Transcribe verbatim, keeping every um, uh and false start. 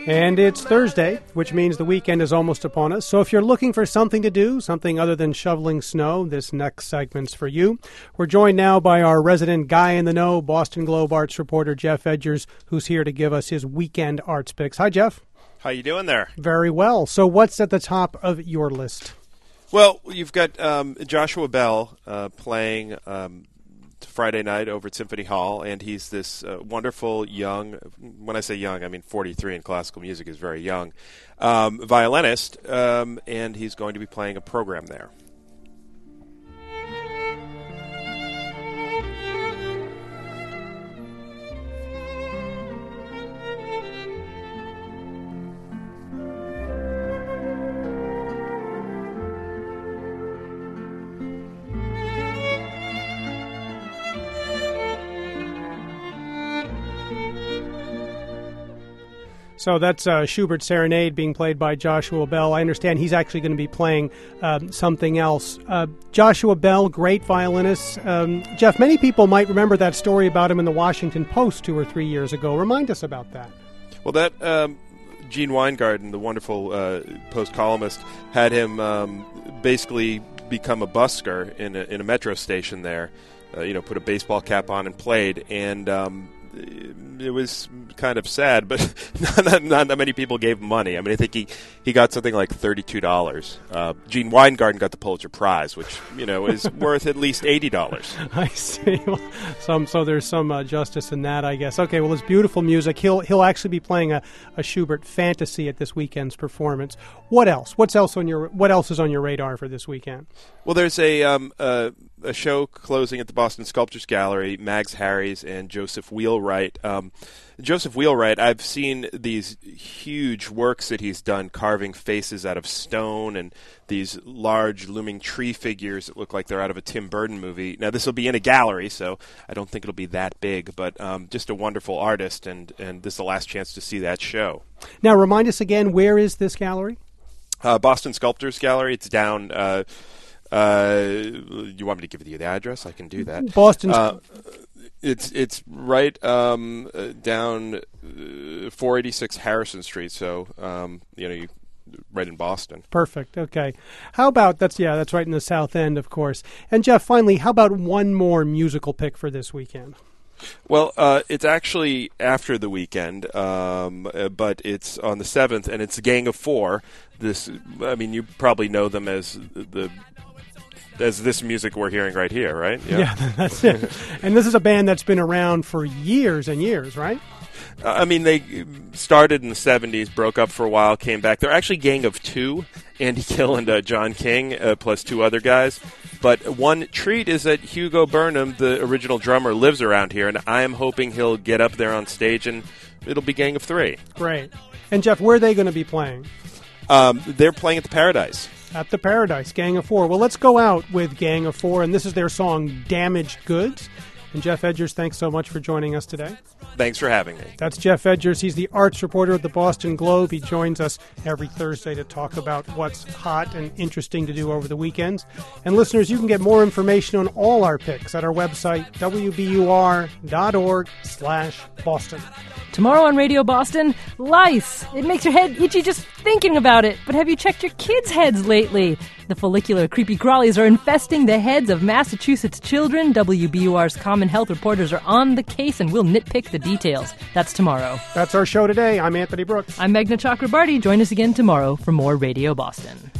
And it's Thursday, which means the weekend is almost upon us. So if you're looking for something to do, something other than shoveling snow, this next segment's for you. We're joined now by our resident guy in the know, Boston Globe arts reporter Jeff Edgers, who's here to give us his weekend arts picks. Hi, Jeff. How you doing there? Very well. So what's at the top of your list? Well, you've got um, Joshua Bell uh, playing um, Friday night over at Symphony Hall, and he's this uh, wonderful young, when I say young, I mean forty-three in classical music is very young, um, violinist, um, and he's going to be playing a program there. So that's uh, Schubert Serenade being played by Joshua Bell. I understand he's actually going to be playing um, something else. Uh, Joshua Bell, great violinist. Um, Jeff, many people might remember that story about him in the Washington Post two or three years ago. Remind us about that. Well, that um, Gene Weingarten, the wonderful uh, Post columnist, had him um, basically become a busker in a, in a metro station there. Uh, you know, put a baseball cap on and played, and um, it was kind of sad, but not, not that many people gave him money. I mean, I think he, he got something like thirty-two dollars. Uh, Gene Weingarten got the Pulitzer Prize, which, you know, is worth at least eighty dollars. I see. Well, some, so there's some uh, justice in that, I guess. Okay, well, it's beautiful music. He'll he'll actually be playing a, a Schubert fantasy at this weekend's performance. What else? What's else on your What else is on your radar for this weekend? Well, there's a um, uh, a show closing at the Boston Sculptures Gallery, Mags Harries and Joseph Wheelwright. Um, Joseph Wheelwright, I've seen these huge works that he's done, carving faces out of stone and these large looming tree figures that look like they're out of a Tim Burton movie. Now, this will be in a gallery, so I don't think it'll be that big, but um, just a wonderful artist, and, and this is the last chance to see that show. Now, remind us again, where is this gallery? Uh, Boston Sculptors Gallery. It's down... Uh, uh, you want me to give you the address? I can do that. Boston. Uh, It's it's right um, uh, down uh, four eighty-six Harrison Street, so um, you know, you, right in Boston. Perfect. Okay. How about that's yeah, that's right in the South End, of course. And Jeff, finally, how about one more musical pick for this weekend? Well, uh, it's actually after the weekend, um, uh, but it's on the seventh, and it's a Gang of Four. This, I mean, you probably know them as the. As this music we're hearing right here, right? Yeah, yeah that's it. And this is a band that's been around for years and years, right? Uh, I mean, they started in the seventies, broke up for a while, came back. They're actually a gang of two, Andy Gill and uh, John King, uh, plus two other guys. But one treat is that Hugo Burnham, the original drummer, lives around here, and I am hoping he'll get up there on stage, and it'll be Gang of Three. Great. And, Jeff, where are they going to be playing? Um, they're playing at the Paradise. At the Paradise, Gang of Four. Well, let's go out with Gang of Four, and this is their song, Damaged Goods. And Jeff Edgers, thanks so much for joining us today. Thanks for having me. That's Jeff Edgers. He's the arts reporter at the Boston Globe. He joins us every Thursday to talk about what's hot and interesting to do over the weekends. And listeners, you can get more information on all our picks at our website, w b u r dot org slash Boston. Tomorrow on Radio Boston, lice. It makes your head itchy just thinking about it. But have you checked your kids' heads lately? The follicular creepy crawlies are infesting the heads of Massachusetts children. W B U R's Common Health reporters are on the case and will nitpick the details. That's tomorrow. That's our show today. I'm Anthony Brooks. I'm Meghna Chakrabarty. Join us again tomorrow for more Radio Boston.